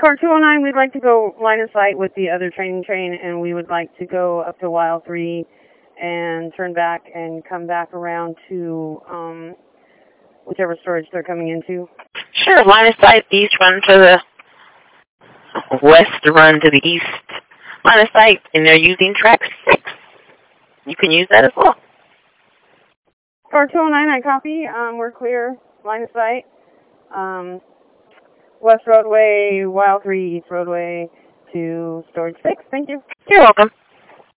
Car 209, we'd like to go line of sight with the other train, and we would like to go up to Wild 3 and turn back and come back around to whichever storage they're coming into. Sure, line of sight, east run to the west, run to the east. Line of sight, and they're using track 6. You can use that as well. Car 209, I copy. We're clear. Line of sight. West Roadway, Wild 3, East Roadway to Storage 6. Thank you. You're welcome.